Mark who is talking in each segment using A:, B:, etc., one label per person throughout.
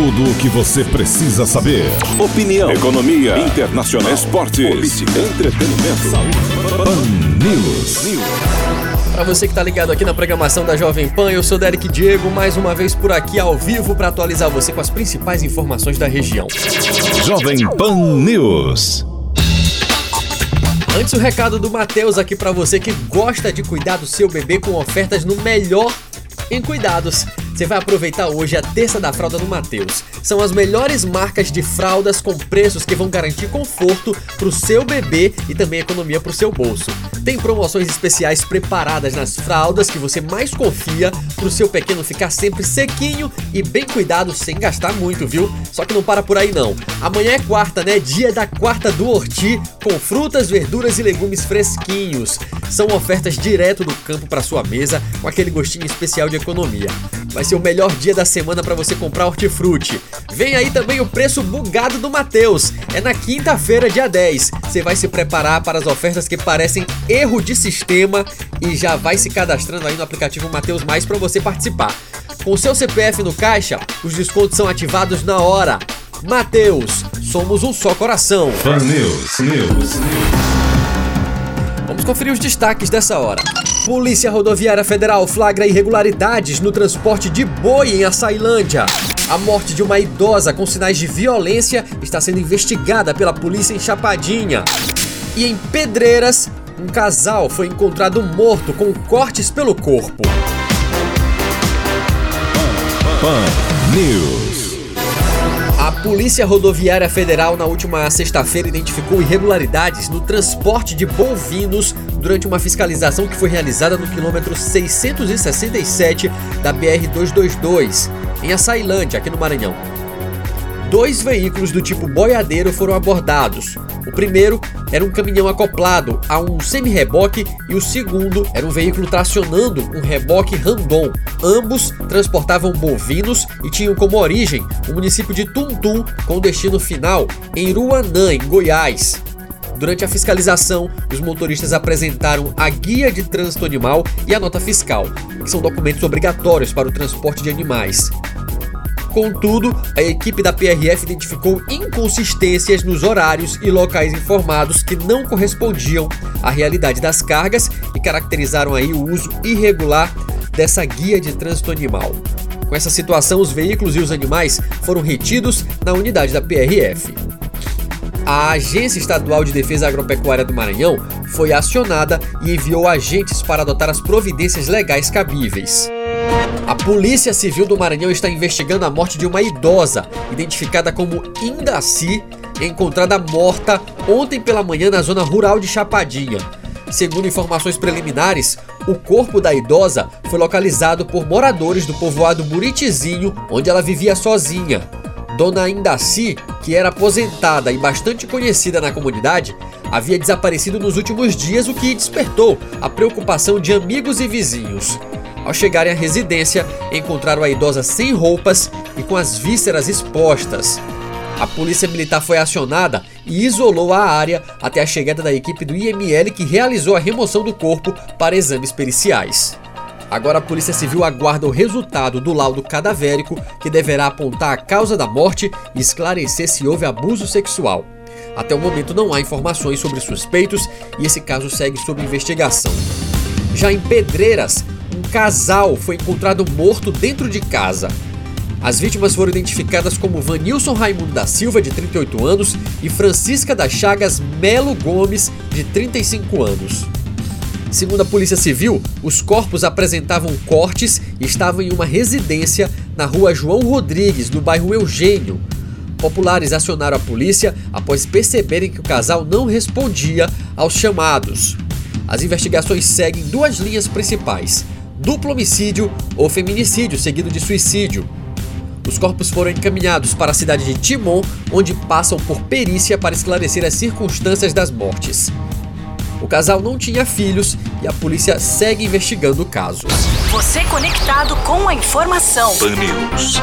A: Tudo o que você precisa saber. Opinião, economia, internacional, esportes, política, entretenimento, saúde. Pan News.
B: Para você que tá ligado aqui na programação da Jovem Pan, eu sou Derek Diego, mais uma vez por aqui ao vivo para atualizar você com as principais informações da região.
A: Jovem Pan News.
B: Antes o recado do Matheus aqui para você que gosta de cuidar do seu bebê com ofertas no melhor em cuidados. Você vai aproveitar hoje a terça da fralda no Matheus. São as melhores marcas de fraldas com preços que vão garantir conforto pro seu bebê e também economia pro seu bolso. Tem promoções especiais preparadas nas fraldas que você mais confia pro seu pequeno ficar sempre sequinho e bem cuidado sem gastar muito, viu? Só que não para por aí não. Amanhã é quarta, né? Dia da quarta do Horti, com frutas, verduras e legumes fresquinhos. São ofertas direto do campo para sua mesa, com aquele gostinho especial de economia. Vai ser o melhor dia da semana para você comprar hortifruti. Vem aí também o preço bugado do Matheus. É na quinta-feira, dia 10. Você vai se preparar para as ofertas que parecem erro de sistema e já vai se cadastrando aí no aplicativo Mateus Mais para você participar. Com o seu CPF no caixa, os descontos são ativados na hora. Mateus, somos um só coração.
A: Pan News.
B: Vamos conferir os destaques dessa hora. Polícia Rodoviária Federal flagra irregularidades no transporte de boi em Açailândia. A morte de uma idosa com sinais de violência está sendo investigada pela polícia em Chapadinha. E em Pedreiras, um casal foi encontrado morto com cortes pelo corpo.
A: Pan News.
B: A Polícia Rodoviária Federal na última sexta-feira identificou irregularidades no transporte de bovinos durante uma fiscalização que foi realizada no quilômetro 667 da BR-222, em Açailândia, aqui no Maranhão. 2 veículos do tipo boiadeiro foram abordados. O primeiro era um caminhão acoplado a um semi-reboque e o segundo era um veículo tracionando um reboque randon. Ambos transportavam bovinos e tinham como origem o município de Tuntum, com destino final em Uruanã, em Goiás. Durante a fiscalização, os motoristas apresentaram a Guia de Trânsito Animal e a Nota Fiscal, que são documentos obrigatórios para o transporte de animais. Contudo, a equipe da PRF identificou inconsistências nos horários e locais informados que não correspondiam à realidade das cargas e caracterizaram aí o uso irregular dessa guia de trânsito animal. Com essa situação, os veículos e os animais foram retidos na unidade da PRF. A Agência Estadual de Defesa Agropecuária do Maranhão foi acionada e enviou agentes para adotar as providências legais cabíveis. A Polícia Civil do Maranhão está investigando a morte de uma idosa, identificada como Indaci, encontrada morta ontem pela manhã na zona rural de Chapadinha. Segundo informações preliminares, o corpo da idosa foi localizado por moradores do povoado Buritizinho, onde ela vivia sozinha. Dona Indaci, que era aposentada e bastante conhecida na comunidade, havia desaparecido nos últimos dias, o que despertou a preocupação de amigos e vizinhos. Ao chegarem à residência, encontraram a idosa sem roupas e com as vísceras expostas. A polícia militar foi acionada e isolou a área até a chegada da equipe do IML, que realizou a remoção do corpo para exames periciais. Agora a Polícia Civil aguarda o resultado do laudo cadavérico, que deverá apontar a causa da morte e esclarecer se houve abuso sexual. Até o momento não há informações sobre suspeitos e esse caso segue sob investigação. Já em Pedreiras, um casal foi encontrado morto dentro de casa. As vítimas foram identificadas como Vanilson Raimundo da Silva, de 38 anos, e Francisca das Chagas Melo Gomes, de 35 anos. Segundo a Polícia Civil, os corpos apresentavam cortes e estavam em uma residência na rua João Rodrigues, no bairro Eugênio. Populares acionaram a polícia após perceberem que o casal não respondia aos chamados. As investigações seguem 2 linhas principais: duplo homicídio ou feminicídio seguido de suicídio. Os corpos foram encaminhados para a cidade de Timon, onde passam por perícia para esclarecer as circunstâncias das mortes. O casal não tinha filhos e a polícia segue investigando o caso.
C: Você conectado com a informação.
A: Pan News.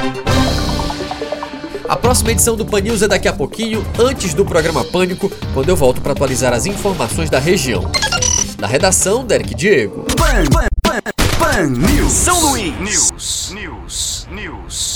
B: A próxima edição do Pan News é daqui a pouquinho, antes do programa Pânico, quando eu volto para atualizar as informações da região. Da redação, Derek Diego.
D: Pan News.
C: São Luís.
D: News.